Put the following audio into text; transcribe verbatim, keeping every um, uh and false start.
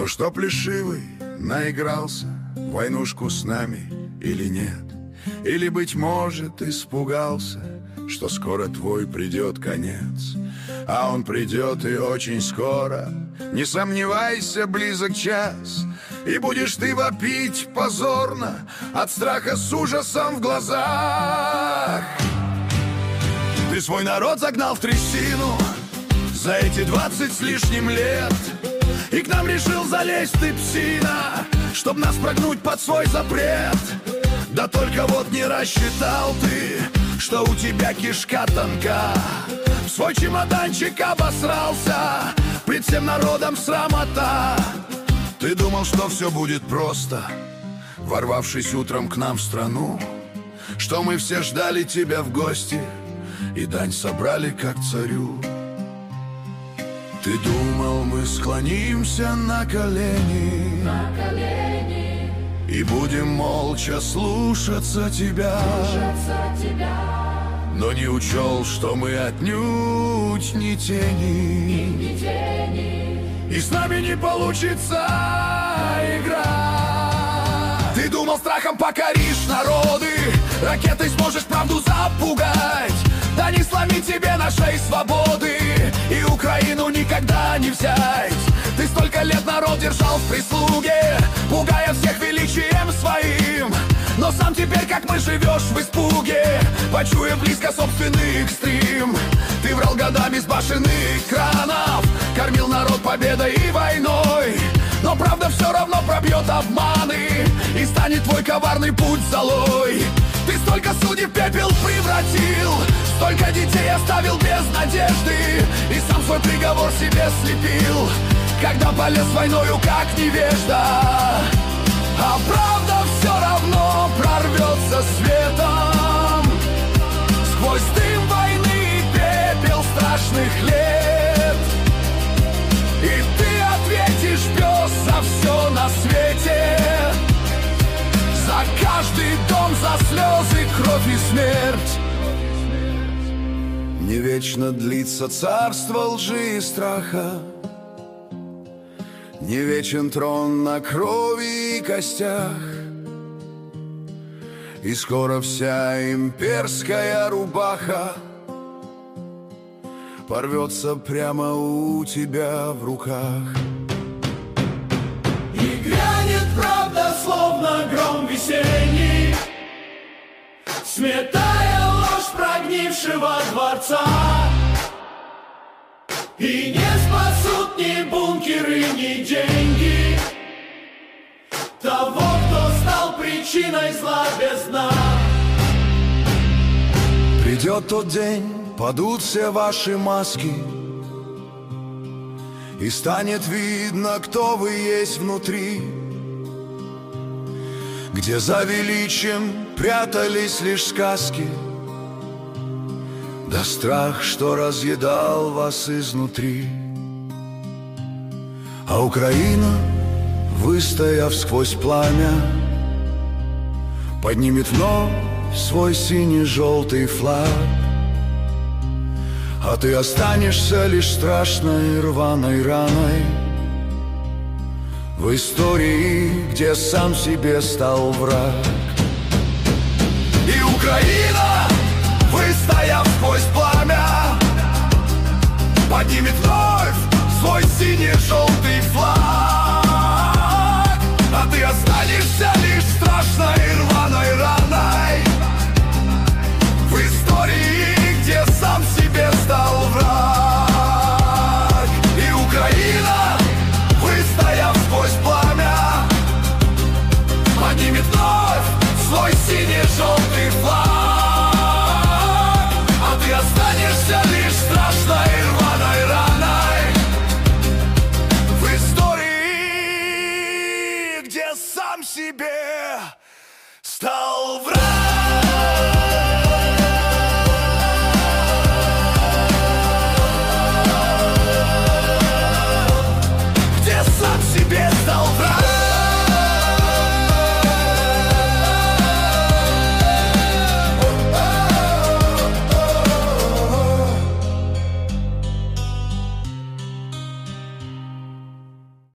Ну что, плешивый, наигрался в войнушку с нами или нет? Или, быть может, испугался, что скоро твой придет конец? А он придет и очень скоро, не сомневайся, близок час, и будешь ты вопить позорно от страха с ужасом в глазах. Ты свой народ загнал в трясину за эти двадцать с лишним лет, и к нам решил залезть ты, псина, чтоб нас прогнуть под свой запрет. Да только вот не рассчитал ты, что у тебя кишка тонка. В свой чемоданчик обосрался, пред всем народом срамота. Ты думал, что все будет просто, ворвавшись утром к нам в страну, что мы все ждали тебя в гости и дань собрали как царю. Ты думал, мы склонимся на колени, на колени, и будем молча слушаться тебя, слушаться тебя, но не учел, что мы отнюдь не тени, не тени, и с нами не получится игра. Ты думал, страхом покоришь народы, ракетой сможешь правду запугать. Да не сломить тебе нашей свободы, и Украину никогда не взять. Ты столько лет народ держал в прислуге, пугая всех величием своим, но сам теперь, как мы, живешь в испуге, почуя близко собственный экстрим. Ты врал годами с башенных кранов, кормил народ победой и войной, но правда все равно пробьет обманы, и станет твой коварный путь золой. Ты столько судеб в пепел превратил, столько детей оставил без надежды, и сам свой приговор себе слепил, когда полез войною как невежда. А правда все равно прорвется светом сквозь дым войны и пепел страшных лет, и ты ответишь, пес, за все на свете, за каждый дом, за слезы, кровь и смерть. Не вечно длится царство лжи и страха, не вечен трон на крови и костях, и скоро вся имперская рубаха порвется прямо у тебя в руках. И грянет правда, словно гром весенний, сметая ложь прогнившего дворца. И не спасут ни бункеры, ни деньги того, кто стал причиной зла без дна. Придет тот день, падут все ваши маски, и станет видно, кто вы есть внутри, где за величием прятались лишь сказки, да страх, что разъедал вас изнутри. А Украина, выстояв сквозь пламя, поднимет вновь свой синий-желтый флаг, а ты останешься лишь страшной рваной раной в истории, где сам себе стал враг. И Украина